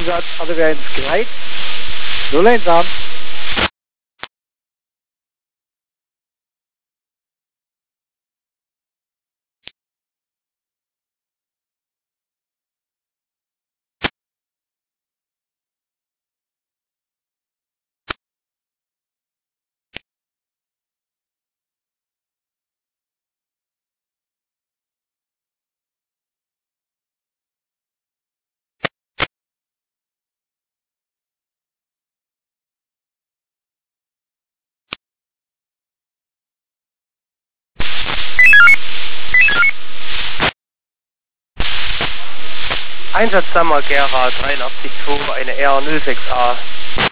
Einsatz, alle wäre ins Gleit. 01 an. Einsatz Sammer Gera 83-2, eine R06A.